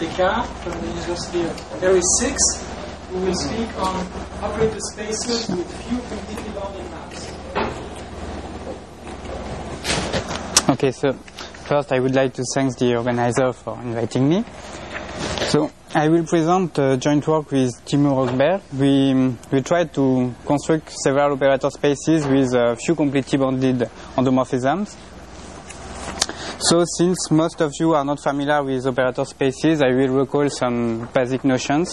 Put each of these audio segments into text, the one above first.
Descartes from the University of Paris 6, who will speak on operator spaces with few completely bounded maps. Okay, so first I would like to thank the organizer for inviting me. So I will present joint work with Timur Rosberg. We tried to construct several operator spaces with a few completely bounded endomorphisms. So since most of you are not familiar with operator spaces, I will recall some basic notions.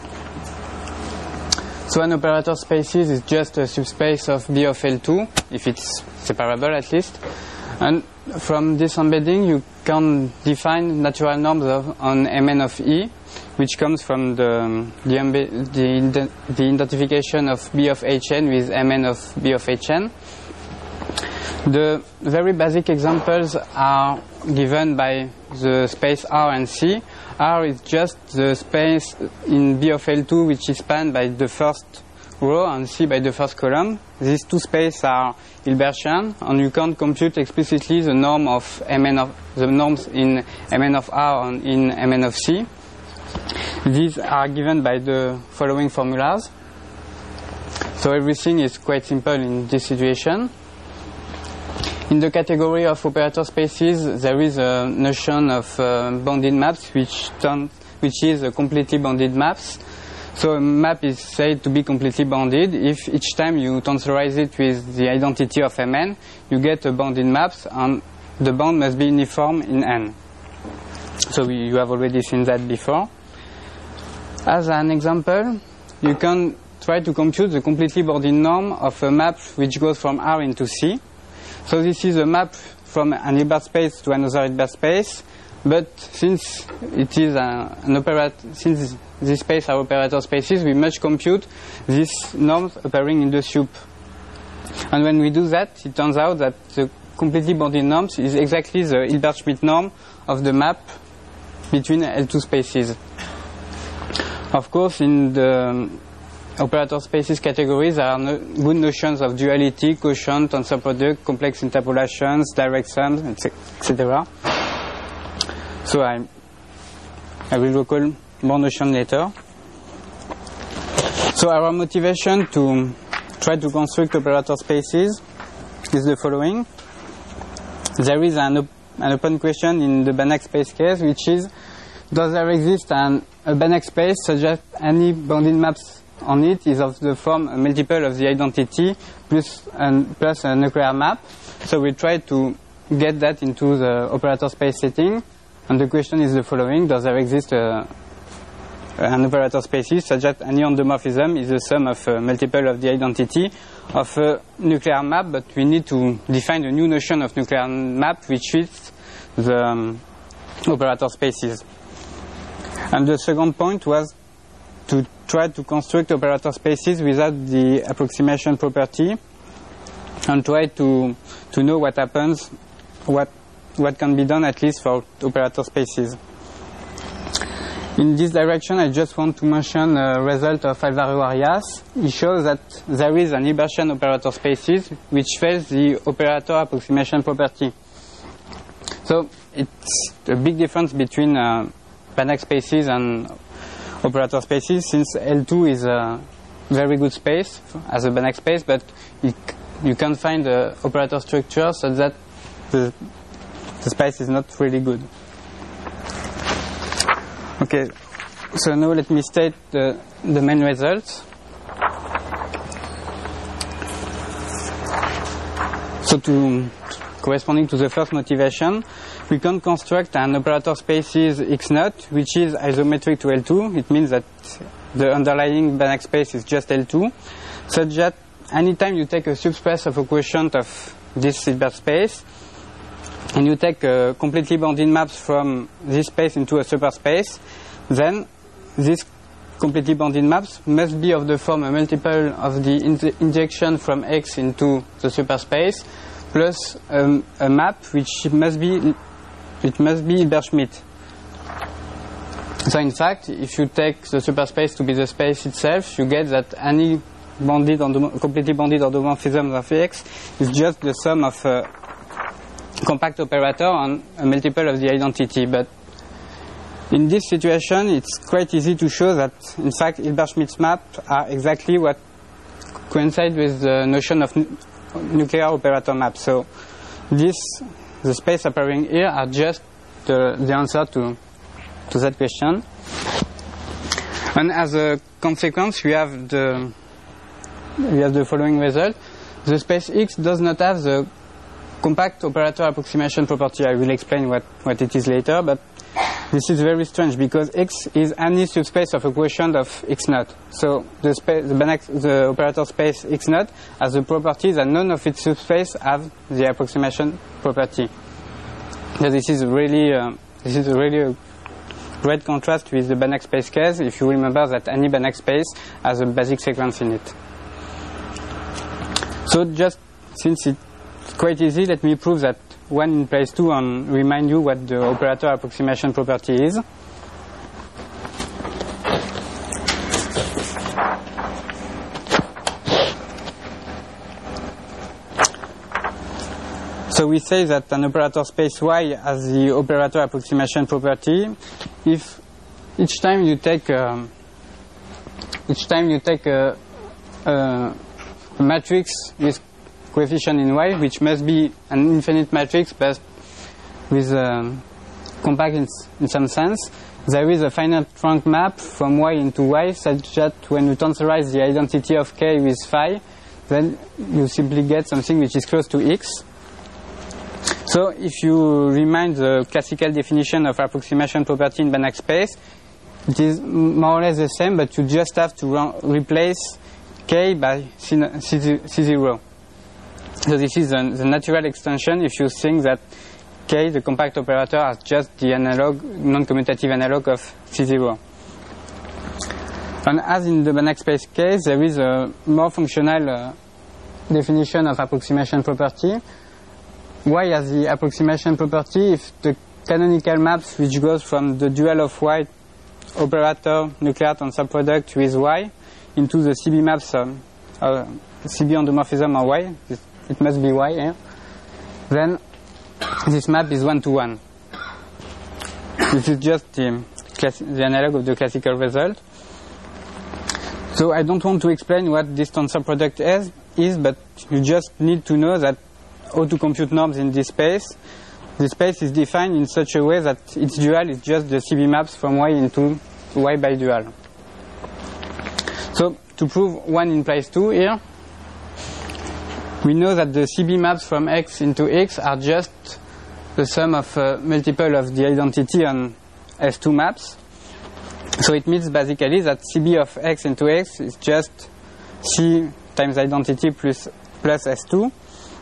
So an operator spaces is just a subspace of B of L2, if it's separable at least. And from this embedding you can define natural norms on Mn of E, which comes from the identification of B of Hn with Mn of B of Hn. The very basic examples are given by the space R and C. R is just the space in B of L2 which is spanned by the first row and C by the first column. These two spaces are Hilbertian, and you can compute explicitly the norm of the norms in Mn of R and in Mn of C. These are given by the following formulas. So everything is quite simple in this situation. In the category of operator spaces, there is a notion of bounded maps, which is a completely bounded maps. So a map is said to be completely bounded if each time you tensorize it with the identity of Mn, you get a bounded maps, and the bound must be uniform in N. So you have already seen that before. As an example, you can try to compute the completely bounded norm of a map which goes from R into C. So this is a map from an Hilbert space to another Hilbert space, but since it is since these spaces are operator spaces, we must compute these norms appearing in the soup. And when we do that, it turns out that the completely bounded norms is exactly the Hilbert-Schmidt norm of the map between L2 spaces. Of course, in the operator spaces categories, there are good notions of duality, quotient, tensor product, complex interpolations, direct sums, etc. So I will recall more notions later. So our motivation to try to construct operator spaces is the following. There is an open question in the Banach space case, which is, does there exist a Banach space such that any bounded maps on it is of the form a multiple of the identity plus a nuclear map? So we try to get that into the operator space setting, and the question is the following: does there exist an operator spaces such that any endomorphism is the sum of a multiple of the identity of a nuclear map? But we need to define a new notion of nuclear map which fits the operator spaces. And the second point was to try to construct operator spaces without the approximation property, and try to know what happens, what can be done at least for operator spaces. In this direction, I just want to mention a result of Alvaro Arias. He shows that there is an Hilbertian operator spaces which fails the operator approximation property. So it's a big difference between Banach spaces and operator spaces, since L2 is a very good space as a Banach space, but you can find the operator structure such that the space is not really good. Okay, so now let me state the main results. So corresponding to the first motivation, we can construct an operator spaces X0 which is isometric to L2. It means that the underlying Banach space is just L2, such that anytime you take a subspace of a quotient of this Hilbert space and you take completely bounded maps from this space into a superspace, then these completely bounded maps must be of the form a multiple of the injection from X into the superspace plus a map which must be Hilbert-Schmidt. So in fact, if you take the superspace to be the space itself, you get that any completely bounded endomorphism of X is just the sum of a compact operator on a multiple of the identity. But In this situation, it's quite easy to show that, in fact, Hilbert-Schmidt's maps are exactly what coincide with the notion of nuclear operator maps. So the space appearing here are just the answer to that question. And as a consequence, we have the following result. The space X does not have the compact operator approximation property. I will explain what it is later, but this is very strange because X is any subspace of a quotient of X naught. So the operator space X naught has the property that none of its subspace have the approximation property. So this is really a great contrast with the Banach space case, if you remember that any Banach space has a basic sequence in it. So just since it's quite easy, let me prove that 1 in place 2 and remind you what the operator approximation property is. So we say that an operator space Y has the operator approximation property if each time you take a matrix with coefficient in Y, which must be an infinite matrix but with compact in some sense, there is a finite rank map from Y into Y such that when you tensorize the identity of K with phi, then you simply get something which is close to X. So if you remind the classical definition of approximation property in Banach space, it is more or less the same, but you just have to replace K by C0. So this is the natural extension if you think that K, the compact operator, has just the analog, non-commutative analog of C0. And as in the Banach space case, there is a more functional definition of approximation property. Y has the approximation property if the canonical maps which goes from the dual of Y operator nuclear tensor product with Y into the CB maps CB endomorphism on Y, it must be Y here, then this map is 1-to-1. This is just the analog of the classical result. So I don't want to explain what this tensor product is, but you just need to know that how to compute norms in this space. The space is defined in such a way that its dual is just the CB maps from Y into Y by dual. So to prove 1 implies 2 here, we know that the CB maps from X into X are just the sum of multiple of the identity on S2 maps. So it means basically that CB of X into X is just C times identity plus S2.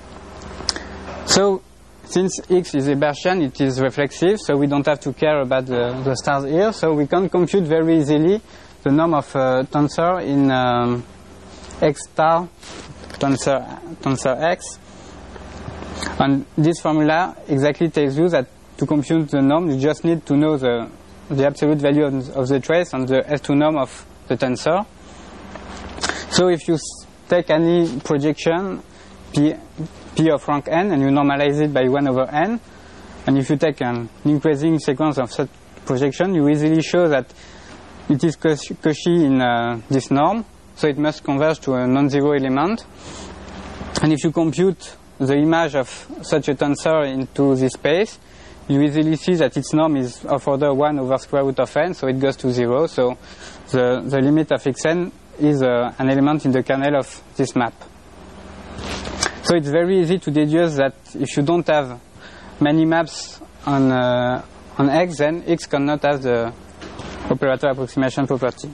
So since X is Hilbertian, it is reflexive, so we don't have to care about the stars here. So we can compute very easily the norm of tensor in X star tensor X. And this formula exactly tells you that to compute the norm, you just need to know the absolute value of the trace and the S2 norm of the tensor. So if you take any projection, P of rank n, and you normalize it by 1 over n, and if you take an increasing sequence of such projection, you easily show that it is Cauchy in this norm, so it must converge to a non-zero element. And if you compute the image of such a tensor into this space, you easily see that its norm is of order 1 over square root of n, so it goes to 0. So the limit of xn is an element in the kernel of this map. So it's very easy to deduce that if you don't have many maps on X, then X cannot have the operator approximation property.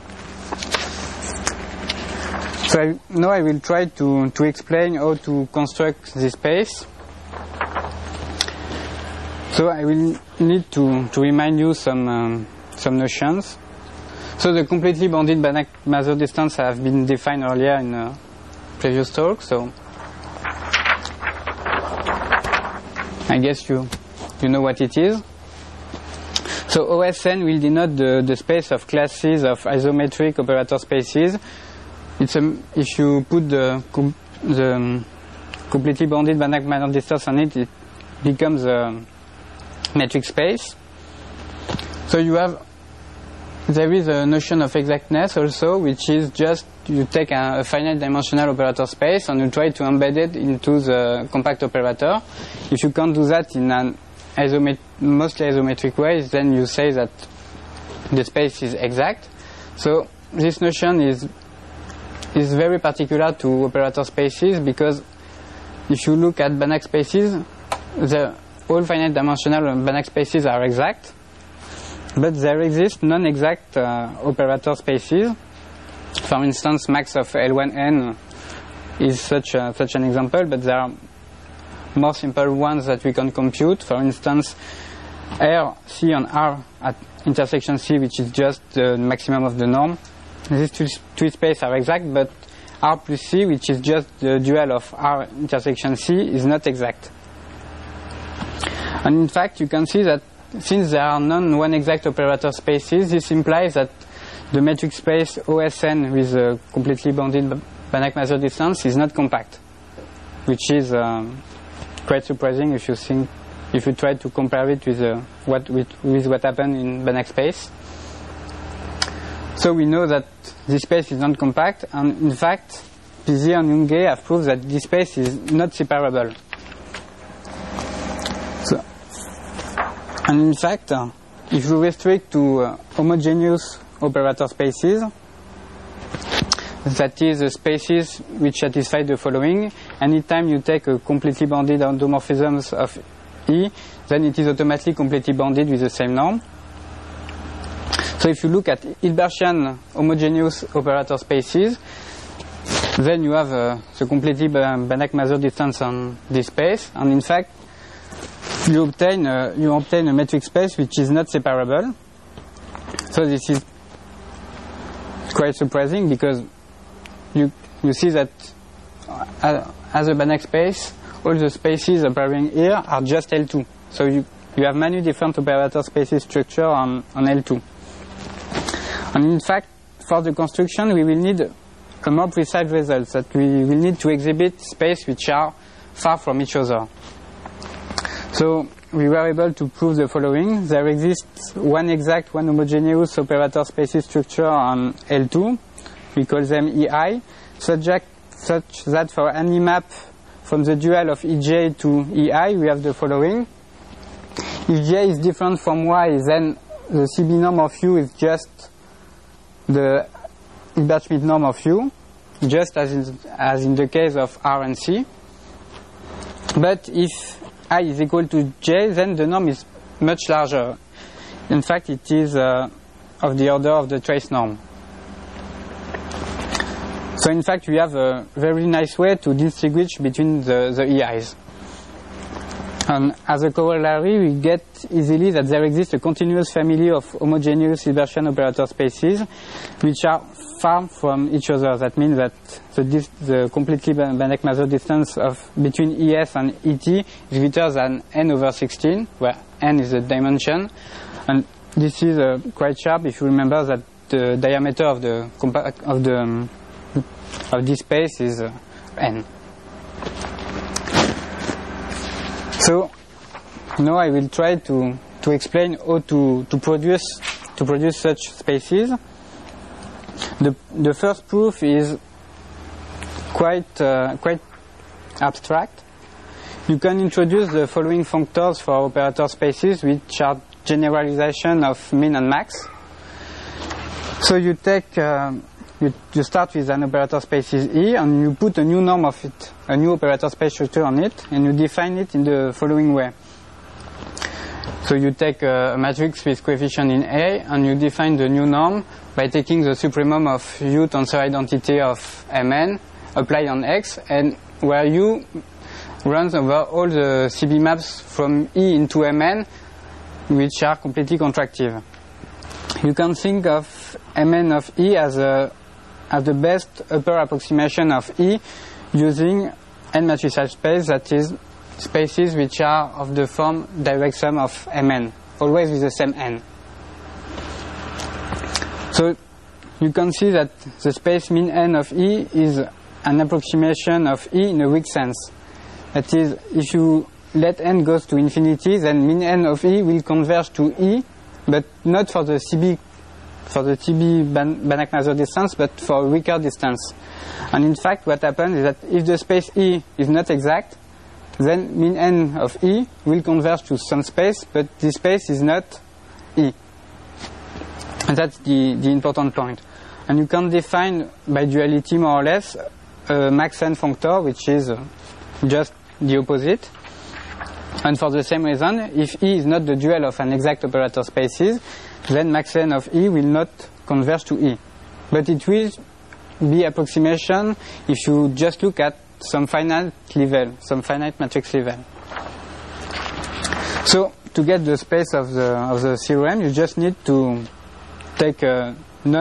So now I will try to explain how to construct this space. So I will need to remind you some notions. So the completely bounded Banach Mazur distance have been defined earlier in a previous talk. So I guess you know what it is. So OSN will denote the space of classes of isometric operator spaces. If you put the completely bounded Banach Mazur distance on it, it becomes a metric space. So there is a notion of exactness also, which is just you take a finite dimensional operator space and you try to embed it into the compact operator. If you can't do that in an mostly isometric way, then you say that the space is exact. So this notion is very particular to operator spaces, because if you look at Banach spaces, all finite dimensional Banach spaces are exact. But there exist non-exact operator spaces. For instance, max of L1n is such an example, but there are more simple ones that we can compute. For instance, R, C, and R at intersection C, which is just the maximum of the norm. These two spaces are exact, but R plus C, which is just the dual of R intersection C, is not exact. And in fact, you can see that since there are non-one-exact operator spaces, this implies that the metric space OSN with a completely bounded Banach mass distance is not compact, which is quite surprising if you try to compare it with what happened in Banach space. So we know that this space is not compact, and in fact, Pizzi and Junge have proved that this space is not separable. And in fact, if you restrict to homogeneous operator spaces, that is, spaces which satisfy the following: anytime you take a completely bounded endomorphisms of E, then it is automatically completely bounded with the same norm. So if you look at Hilbertian homogeneous operator spaces, then you have the completely Banach Mazur distance on this space, and in fact, you obtain a metric space which is not separable. So this is quite surprising, because you see that as a Banach space, all the spaces appearing here are just L2. So you have many different operator spaces structure on L2. And in fact, for the construction, we will need a more precise result, that we will need to exhibit space which are far from each other. So we were able to prove the following: there exists one exact, one homogeneous operator spaces structure on L2. We call them EI, such that for any map from the dual of EJ to EI, we have the following. If J is different from Y, then the CB norm of U is just the Hilbert-Schmidt norm of U, just as in the case of R and C. But if I is equal to J, then the norm is much larger. In fact, it is of the order of the trace norm. So in fact, we have a very nice way to distinguish between the EIs. And as a corollary, we get easily that there exists a continuous family of homogeneous Hilbertian operator spaces which are far from each other. That means that the completely Banach Mazur distance between ES and ET is greater than n over 16, where n is the dimension. And this is quite sharp if you remember that the diameter of this space is n. So now I will try to explain how to produce such spaces. The first proof is quite abstract. You can introduce the following functors for operator spaces, which are generalization of min and max. So you take you start with an operator spaces E, and you put a new norm of it, a new operator space structure on it, and you define it in the following way. So you take a matrix with coefficient in A, and you define the new norm by taking the supremum of U tensor identity of Mn, apply on X, and where U runs over all the CB maps from E into Mn, which are completely contractive. You can think of Mn of E as the best upper approximation of E using n matricial space, that is, spaces which are of the form direct sum of Mn, always with the same n. So you can see that the space min n of E is an approximation of E in a weak sense. That is, if you let n goes to infinity, then min n of E will converge to E but not for the CB Banach-Nazur distance, but for a weaker distance. And in fact, what happens is that if the space E is not exact, then min n of E will converge to some space, but this space is not E. And that's the important point. And you can define by duality more or less a max n functor, which is just the opposite. And for the same reason, if E is not the dual of an exact operator spaces, then max n of E will not converge to E. But it will be approximation if you just look at some finite level, some finite matrix level. So to get the space of the theorem, you just need to take a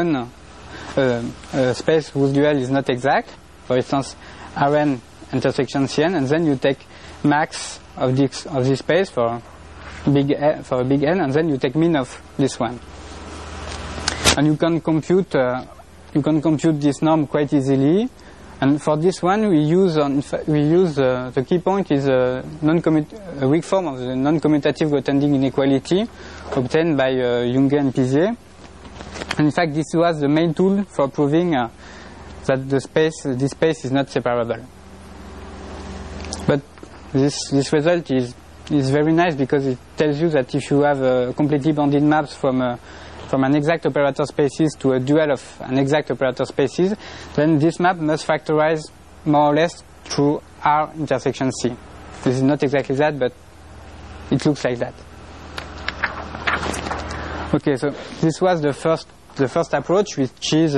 space whose dual is not exact, for instance Rn intersection Cn, and then you take max of this space for a big N, and then you take min of this one, and you can compute this norm quite easily. And for this one, we use the key point is a weak form of the non-commutative Grothending inequality obtained by Junge and Pizier. And in fact, this was the main tool for proving that this space is not separable. But this result is very nice because it tells you that if you have completely bounded maps from an exact operator spaces to a dual of an exact operator spaces, then this map must factorize more or less through R intersection C. This is not exactly that, but it looks like that. Okay, so this was the first approach, which is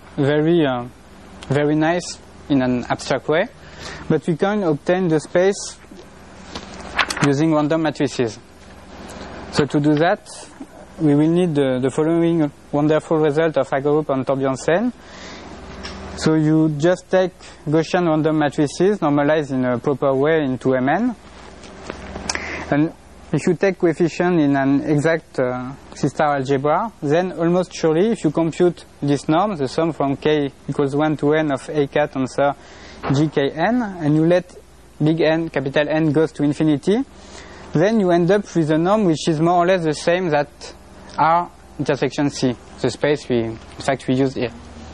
very nice in an abstract way, but we can obtain the space using random matrices. So to do that, we will need the following wonderful result of Hagerup and Torbjørnsen. So you just take Gaussian random matrices, normalized in a proper way into Mn. And if you take coefficient in an exact C-star algebra, then almost surely, if you compute this norm, the sum from k equals 1 to n of a cat answer gkn, and you let big N, capital N goes to infinity, then you end up with a norm which is more or less the same that R intersection C, the space we used here.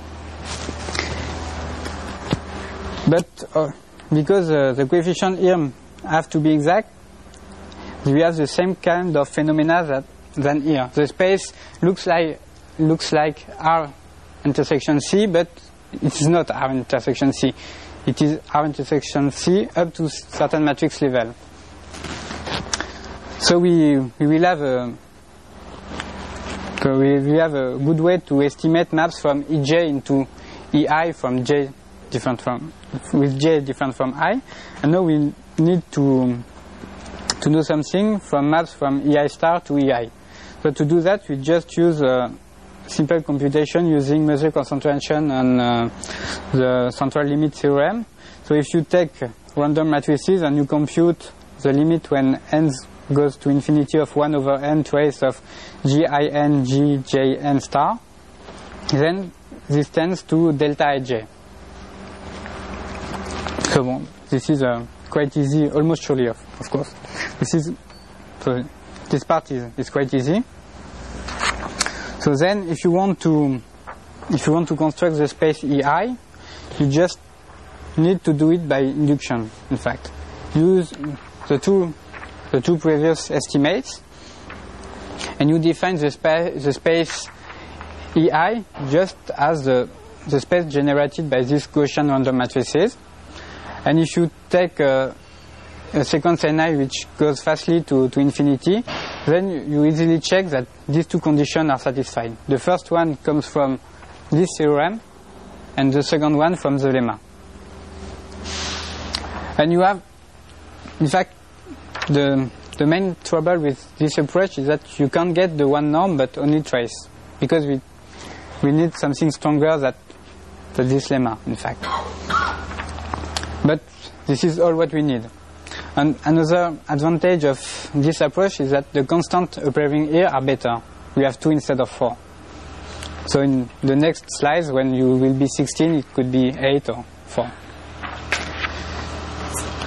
But because the coefficient here have to be exact, we have the same kind of phenomena than here. The space looks like R intersection C, but it is not R intersection C. It is R intersection C up to certain matrix level. So we will have a good way to estimate maps from Ej into Ei from J different from I. And now we need to do something from maps from Ei star to Ei. So to do that, we just use a simple computation using measure concentration and the central limit theorem. So if you take random matrices and you compute the limit when n goes to infinity of 1 over n trace of gin gjn star, then this tends to delta ij. So this is quite easy, almost surely of course. This part is quite easy. So then if you want to construct the space Ei, you just need to do it by induction. In fact, use the two previous estimates, and you define the space Ei just as the space generated by these Gaussian random matrices. And if you take a sequence Ni which goes fastly to infinity, then you easily check that these two conditions are satisfied. The first one comes from this theorem, and the second one from the lemma. And you have, in fact, the main trouble with this approach is that you can't get the one norm but only trace, because we need something stronger than this lemma, in fact. But this is all what we need. And another advantage of this approach is that the constant appearing here are better. We have 2 instead of 4. So in the next slides, when you will be 16, it could be 8 or 4.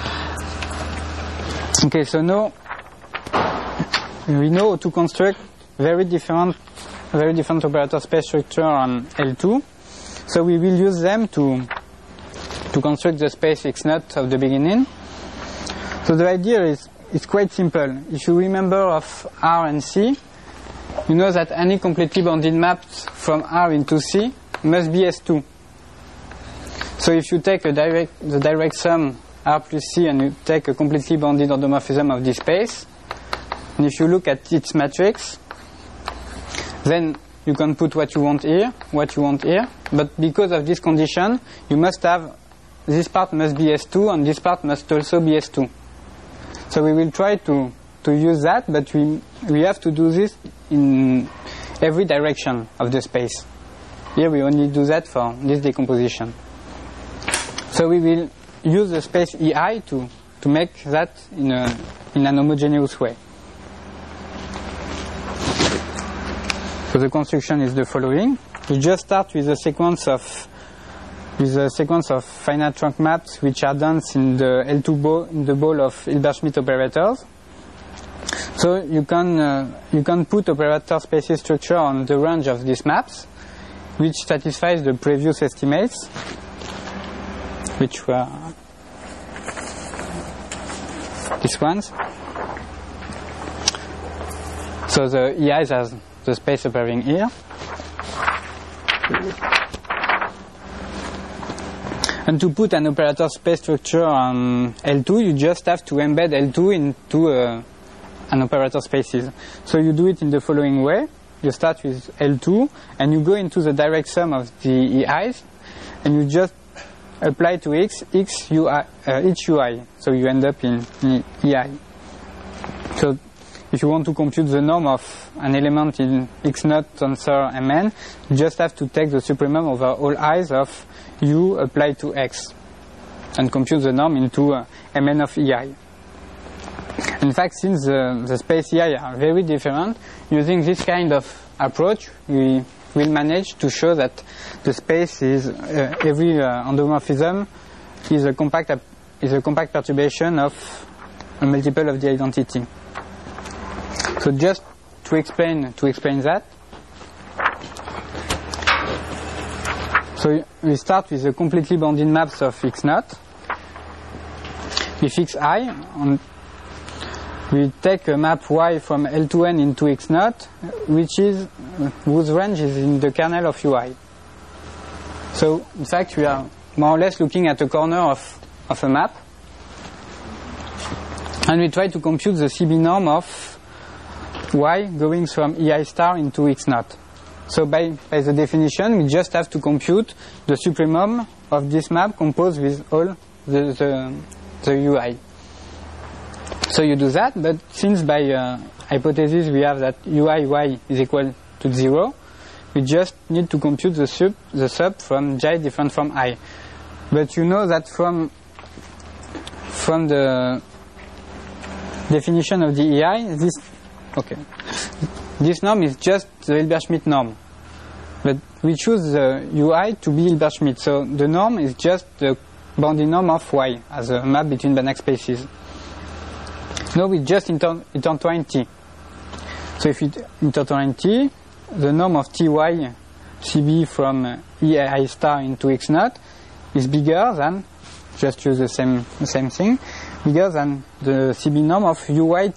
Okay, so now we know how to construct very different operator space structure on L2. So we will use them to construct the space X0 of the beginning. So the idea is quite simple. If you remember of R and C, you know that any completely bounded map from R into C must be S2. So if you take the direct sum R plus C and you take a completely bounded endomorphism of this space, and if you look at its matrix, then you can put what you want here, but because of this condition, you must have, this part must be S2 and this part must also be S2. So we will try to use that, but we have to do this in every direction of the space. Here we only do that for this decomposition. So we will use the space EI to make that in an homogeneous way. So the construction is the following. We just start with a sequence of finite trunk maps which are dense in the L2 ball of Hilbert-Schmidt operators. So you can put operator spaces structure on the range of these maps, which satisfies the previous estimates, which were these ones. So the EIs has the space appearing here. And to put an operator space structure on L2, you just have to embed L2 into an operator spaces. So you do it in the following way. You start with L2 and you go into the direct sum of the EIs and you just apply to each UI. So you end up in EI. So if you want to compute the norm of an element in X0 tensor Mn, you just have to take the supremum over all i's of U applied to X and compute the norm into Mn of EI. In fact, since the space EI are very different, using this kind of approach, we will manage to show that the space is every endomorphism is a compact perturbation of a multiple of the identity. So just to explain that, so we start with the completely bounded maps of X0. We fix I, and we take a map Y from L2N into X0, whose range is in the kernel of UI. So in fact, we are more or less looking at a corner of a map, and we try to compute the CB norm of Y going from EI star into X0. So by the definition, we just have to compute the supremum of this map composed with all the UI. So you do that, but since by hypothesis we have that UI is equal to 0, we just need to compute the sub from J different from I. But you know that from the definition of the EI, this norm is just the Hilbert-Schmidt norm. But we choose the UI to be Hilbert-Schmidt, so the norm is just the bounding norm of Y as a map between Banach spaces. Now we just intertwine T. So if we intertwine T, the norm of Ty CB from EI star into X0 is bigger than, just use the same thing, bigger than the CB norm of UI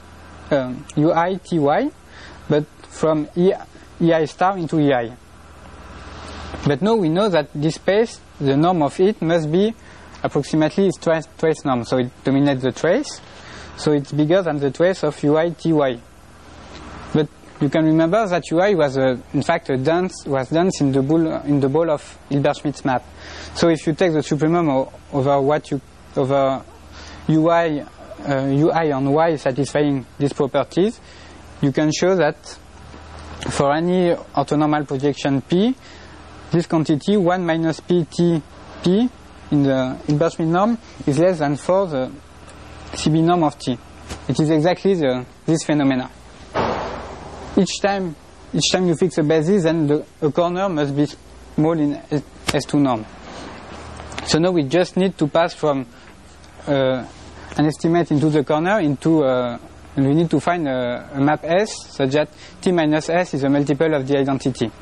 Ty, but from EI star into EI. But now we know that this space, the norm of it must be approximately its trace norm, so it dominates the trace. So it's bigger than the trace of UI Ty. But you can remember that UI was in fact dense in the ball of Hilbert-Schmidt's map. So if you take the supremum over UI on Y satisfying these properties, you can show that for any orthonormal projection P, this quantity 1 minus PT P in the Hilbert-Schmidt norm is less than 4 the CB norm of T. It is exactly this phenomena. Each time you fix a basis, then a corner must be small in S2 norm. So now we just need to pass from an estimate into the corner into we need to find a map S such that T minus S is a multiple of the identity.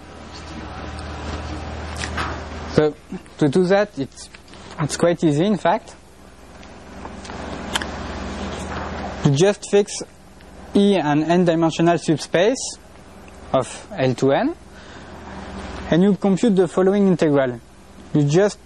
So to do that, it's quite easy, in fact. You just fix E an n-dimensional subspace of L to n, and you compute the following integral. You just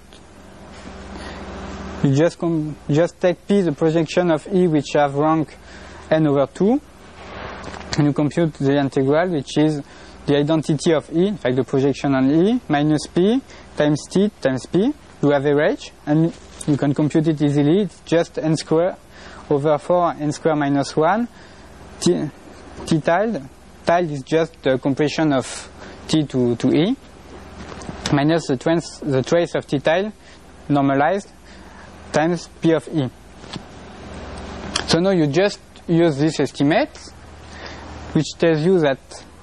take P, the projection of E, which have rank n over 2, and you compute the integral, which is the identity of E, in fact the projection on E, minus P times T times P. You have average, and you can compute it easily. It's just n square over 4 n square minus 1 T tilde. Tilde is just the compression of T to E, minus the trace of T tilde normalized times P of E. So now you just use this estimate, which tells you that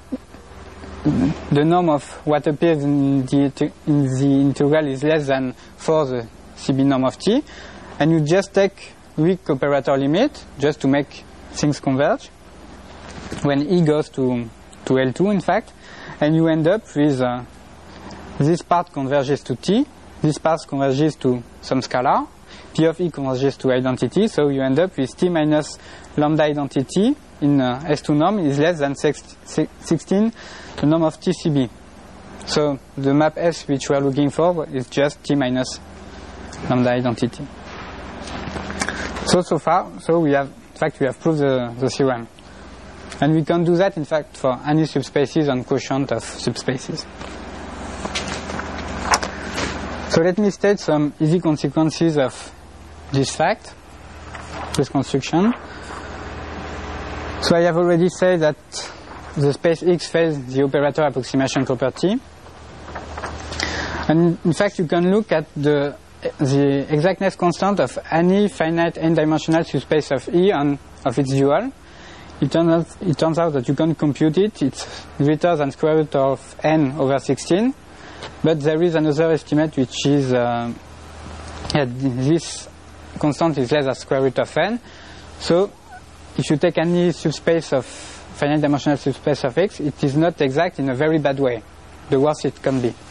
the norm of what appears in the integral is less than 4 the CB norm of T, and you just take weak operator limit just to make things converge when E goes to L2, in fact, and you end up with this part converges to T, this part converges to some scalar, P of E converges to identity, so you end up with T minus lambda identity in S2 norm is less than 16 the norm of TCB. So the map S which we are looking for is just T minus lambda identity. So far, we have proved the theorem. And we can do that, in fact, for any subspaces and quotient of subspaces. So let me state some easy consequences of this fact, this construction. So I have already said that the space X fails the operator approximation property. And in fact, you can look at the exactness constant of any finite n-dimensional subspace of E and of its dual. It turns out that you can compute it. It's greater than square root of n over 16. But there is another estimate which is this constant is less than square root of n. So if you take any subspace of finite dimensional subspace of X, it is not exact in a very bad way, the worst it can be.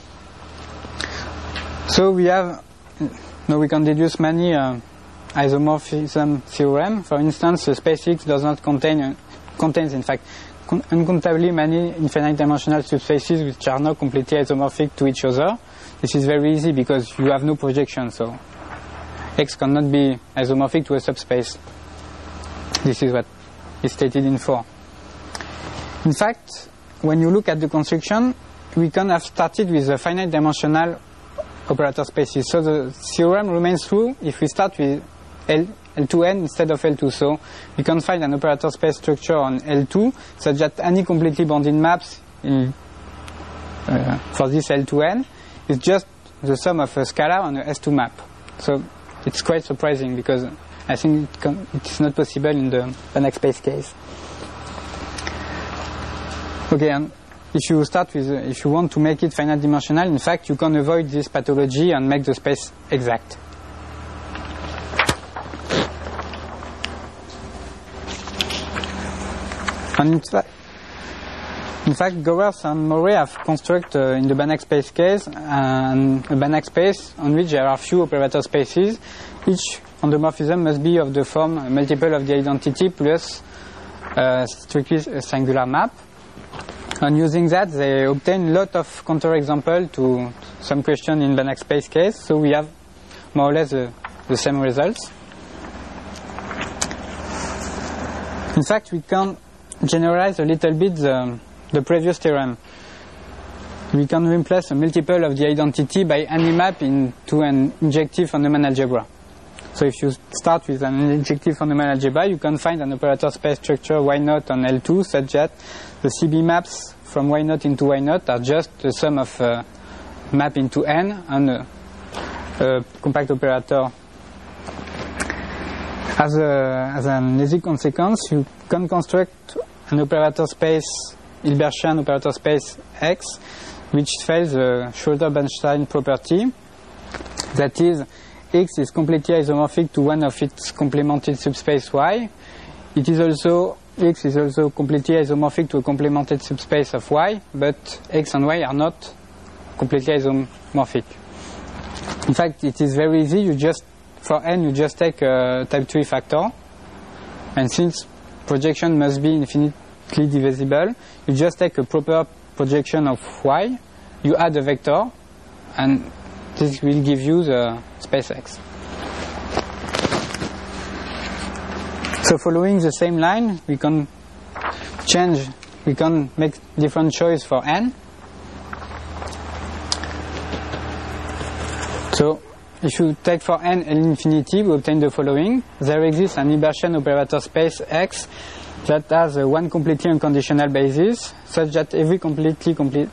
So we can deduce many isomorphism theorem. For instance, the space X does not contains in fact uncountably many infinite dimensional subspaces which are not completely isomorphic to each other. This is very easy because you have no projection, so X cannot be isomorphic to a subspace. This is what is stated in 4. In fact, when you look at the construction, we can have started with a finite dimensional operator spaces. So the theorem remains true if we start with L2n instead of L2. So we can find an operator space structure on L2 such that any completely bounded maps for this L2n is just the sum of a scalar on a S2 map. So it's quite surprising because I think it's not possible in the Banach space case. Okay, and if you want to make it finite dimensional, in fact, you can avoid this pathology and make the space exact. And in fact, Gowers and Murray have constructed in the Banach space case a Banach space on which there are few operator spaces. Each endomorphism must be of the form a multiple of the identity plus strictly a singular map. And using that, they obtain a lot of counterexamples to some question in Banach space case. So we have more or less the same results. In fact, we can generalize a little bit the previous theorem. We can replace a multiple of the identity by any map into an injective Von-Neumann algebra. So if you start with an injective Von-Neumann algebra, you can find an operator space structure Y0 on L2 such that the CB maps from Y0 into Y0 are just the sum of map into N and a compact operator. As an easy consequence, you can construct an operator space, Hilbertian operator space X, which fails the Schroeder-Bernstein property. That is, X is completely isomorphic to one of its complemented subspace Y X is also completely isomorphic to a complemented subspace of Y, but X and Y are not completely isomorphic. In fact, it is very easy. For n, you just take a type 3 factor, and since projection must be infinitely divisible, you just take a proper projection of Y, you add a vector, and this will give you the space X. So following the same line, we can make different choice for n. So if you take for n L infinity, we obtain the following. There exists an Hilbertian operator space X that has one completely unconditional basis, such that every completely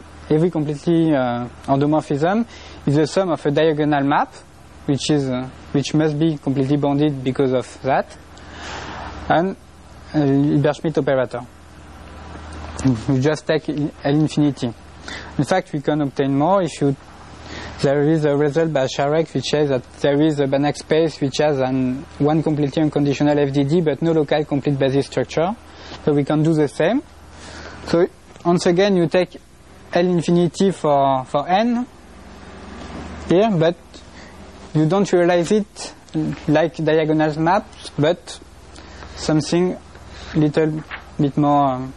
endomorphism is the sum of a diagonal map, which must be completely bounded because of that, and a Hilbert-Schmidt operator. We just take L infinity. In fact, we can obtain more if there is a result by Sharek which says that there is a Banach space which has one completely unconditional FDD but no local complete basis structure. So we can do the same. So once again, you take L infinity for n here, but you don't realize it like diagonal maps, but something little bit more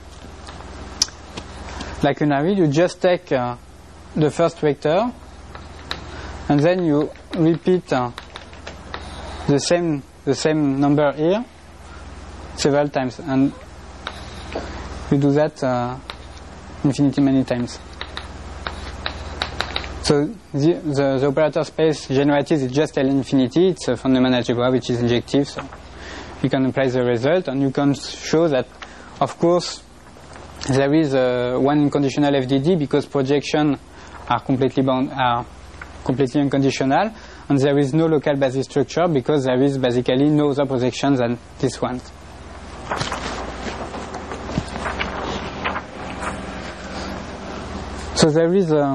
lacunary. You just take the first vector, and then you repeat the same number here several times, and you do that infinity many times. So the operator space generated is just L infinity. It's a fundamental algebra which is injective, so you can apply the result, and you can show that, of course, there is one conditional FDD because projections are completely unconditional, and there is no local basis structure because there is basically no other projections than this one. So there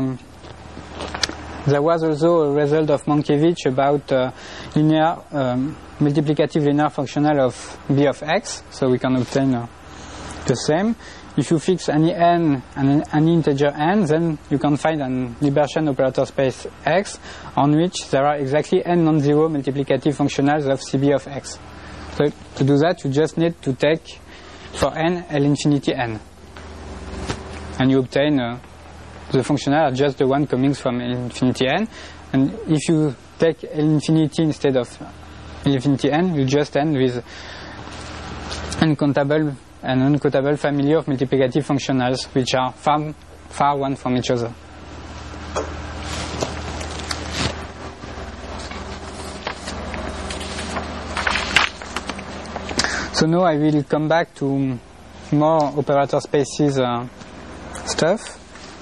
was also a result of Mankiewicz about linear multiplicative linear functional of B of X, so we can obtain the same. If you fix any n and any integer n, then you can find an Hilbertian operator space X on which there are exactly n non-zero multiplicative functionals of CB of X. So to do that, you just need to take for n L infinity n, and you obtain the functional are just the one coming from L infinity n. And if you take L infinity instead of L infinity n, you just end with an uncountable family of multiplicative functionals which are far one from each other. So now I will come back to more operator spaces stuff.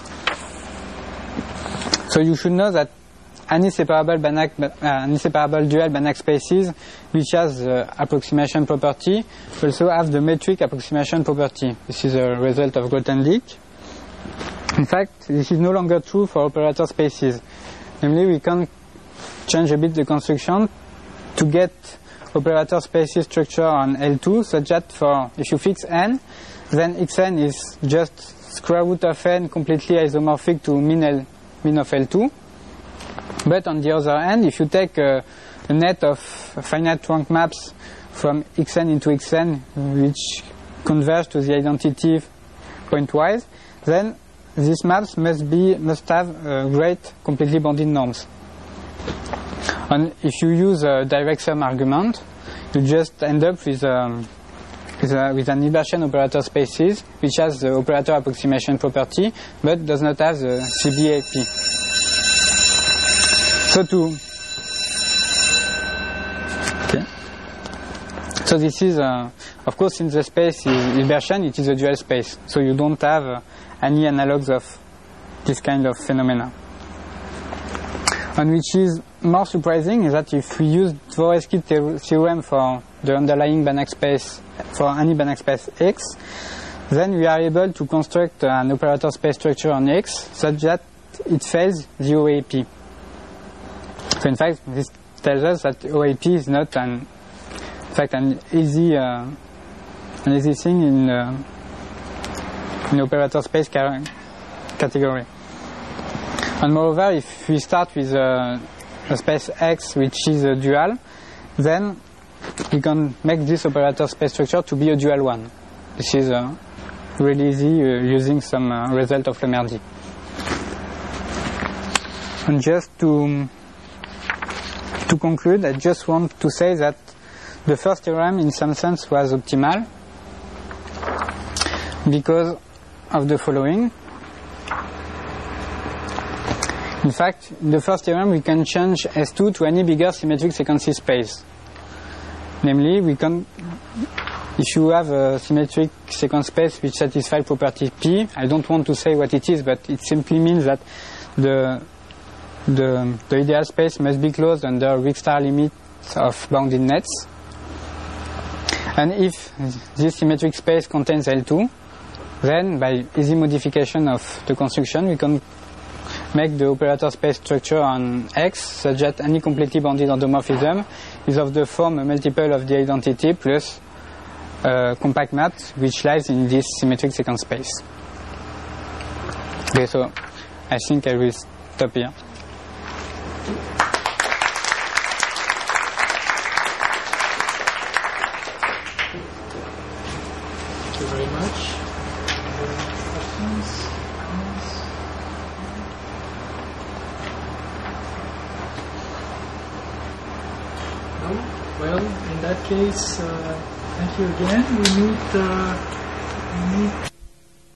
So you should know that any separable dual Banach spaces which has the approximation property also have the metric approximation property. This is a result of Grothendieck. In fact, this is no longer true for operator spaces. Namely, we can change a bit the construction to get operator spaces structure on L2 such that if you fix n, then xn is just square root of n completely isomorphic to mean of L2. But on the other hand, if you take a net of finite rank maps from xn into xn which converge to the identity pointwise, then these maps must have great completely bounded norms. And if you use a direct sum argument, you just end up with an Hilbertian operator spaces which has the operator approximation property but does not have the CBAP. So this is, of course, since the space is Hilbertian, it is a dual space. So you don't have any analogues of this kind of phenomena. And which is more surprising is that if we use Dvoretzky theorem for the underlying Banach space, for any Banach space X, then we are able to construct an operator space structure on X such that it fails the OAP. So in fact, this tells us that OAP is not an easy and existing in operator space category. And moreover, if we start with a space X which is a dual, then we can make this operator space structure to be a dual one. This is really easy using some result of Lemerdy. And just to conclude, I just want to say that the first theorem in some sense was optimal because of the following. In fact, in the first theorem we can change S2 to any bigger symmetric sequence space. Namely, we can, if you have a symmetric sequence space which satisfies property P, I don't want to say what it is, but it simply means that the ideal space must be closed under weak star limit of bounded nets. And if this symmetric space contains L2, then by easy modification of the construction we can make the operator space structure on X such that any completely bounded endomorphism is of the form a multiple of the identity plus compact map which lies in this symmetric sequence space. Okay, so I think I will stop here. Thank you very much. Questions? No? Well, in that case, thank you again. We meet